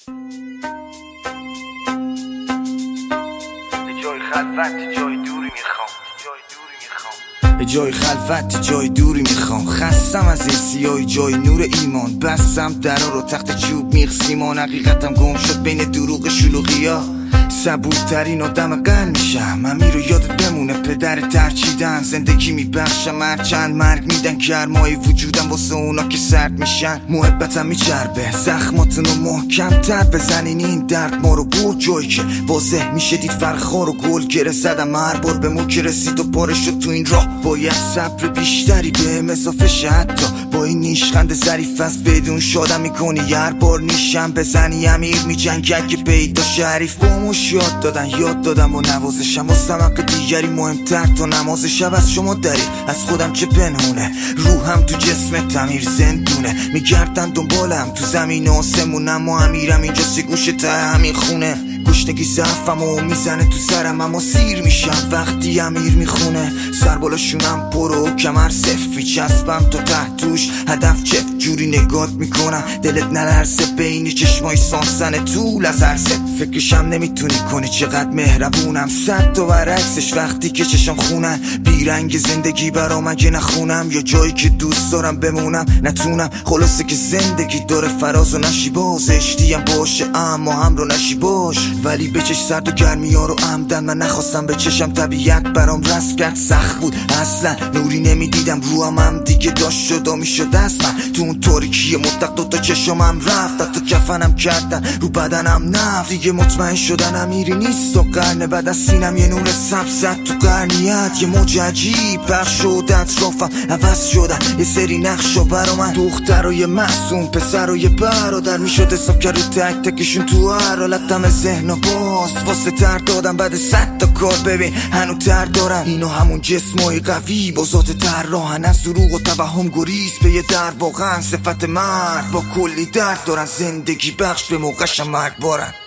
جای خلوت جای دوری میخوام، جای خلوت جای دوری میخوام. خستم از این سیاهی جای نور ایمان. بستم درا رو تخت چوب میخ سیمان. حقیقتم گم شد بین دروغ شلوغیا. صبورترین آدم قل میشم. امیر رو یادت بمونه پدر ترچیدن. زندگی میبخشم هرچند مرگ میدن. گرمای وجودم واسه اونا که سرد میشن. محبتم میچربه زخماتونو محکم تر بزنین. این درد ما رو برد جایی که واضح میشه دید فرخار و گل گره زدم. هر بار به مو که رسید و پاره شد تو این راه. باید صبر بیشتری بهم اضافه شه. حتی با این نیشخند ظریف است بدون شادم میکنی. هر بار نیشم بزنی امیر میجنگه که پیدا شریف. باموش یاد دادم و نوازشم. واسم حق دیگری مهمتر تا نماز شب. از شما داری از خودم چه پنهونه. روحم تو جسم تعمیر زندونه. میگردن دنبالم تو زمین آسمون. اما امیرم اینجا سی گوشه ته همین خونه. گشنگی ضعفم و میزنه تو سرم. اما سیر میشم وقتی امیر میخونه. سر بالاشونم پرو کمر صف میچسبم تا ته توش. هدف چف جوری نگات میکنم دلت نلرزه. بین چشمای سانسن طول از عرصه. فکرشم نمیتونی کنی چقدر مهربونم. صد تا برعکسش وقتی که چشم خونن. بیرنگ زندگی برام اگه نخونم. یا جایی که دوست دارم بمونم نتونم. خلاصه که زندگی داره فراز و نشیباز. اشتیم باشه اما هم رو نشیباش. ولی بچش سرد و گرمی ها رو عمدن. من نخواستم به چشم طبیعت برام رسم کرد. سخت بود اصلا نوری نمیدیدم. روحم هم دیگه داشت جدا میشد از من. تو اون تاریکی مطلق دوتا چشمم رفت. تا کفنم کردن رو بدنم نفت. دیگه مطمئن شدن امیری نیست. و قرن بعد از سینم یه نور سبز زد تو قرنیت. یه موج عجیب پخش شد اطرافم عوض شدن یه سری نقشا برا من. دخترای معصوم پسرای برادر میشد حساب کرد رو تک تکشون. تو هر حالتم ذهن و باست واسه تر دادم. بعد 100 تا کار ببین هنو تر دارم. اینو همون جسمای قوی با ذات طراحن. از دروغ و توهم گریز به یه در واقعا صفت مرد. با کلی درد دارن زندگی بخش به موقعشم مرگ بارن.